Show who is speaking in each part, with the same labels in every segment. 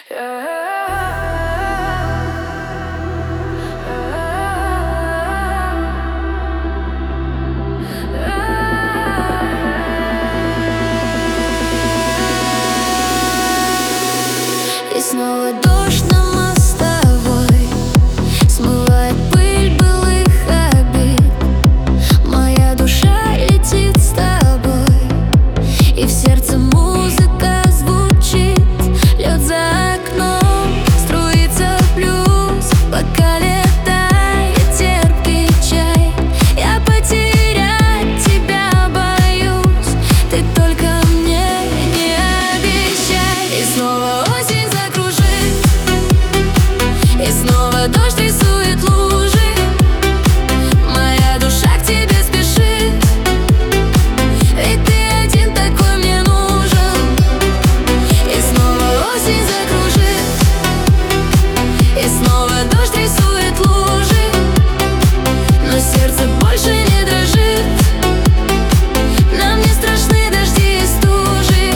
Speaker 1: И снова дождь на мостовой смывает пыль былых обид. Моя душа летит с тобой, и в сердце музыка звучит. Лед за окном струится плюс, пока летает терпкий чай. Я потерять тебя боюсь, ты только мне не обещай. И снова осень закружит, и снова дождь рисует лужи. Моя душа к тебе спешит, ведь ты один такой мне нужен. И снова осень закружит, и снова дождь рисует лужи. Но сердце больше не дрожит, нам не страшны дожди и стужи.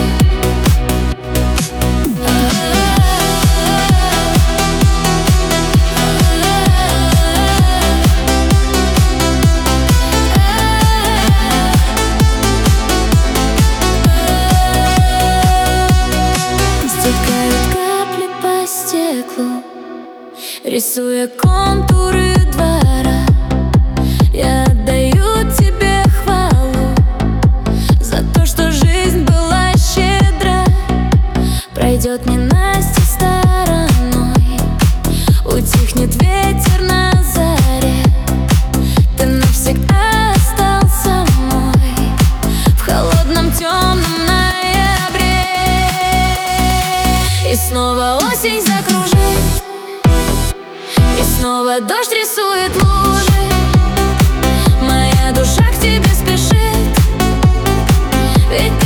Speaker 1: Стекают капли по стеклу, рисуя контуры двора. Я отдаю тебе хвалу за то, что жизнь была щедра. Пройдет ненастье стороной, утихнет ветер на заре. Ты навсегда остался мой в холодном темном ноябре. И снова осень закружит, и снова дождь рисует лужи. Моя душа к тебе спешит, ведь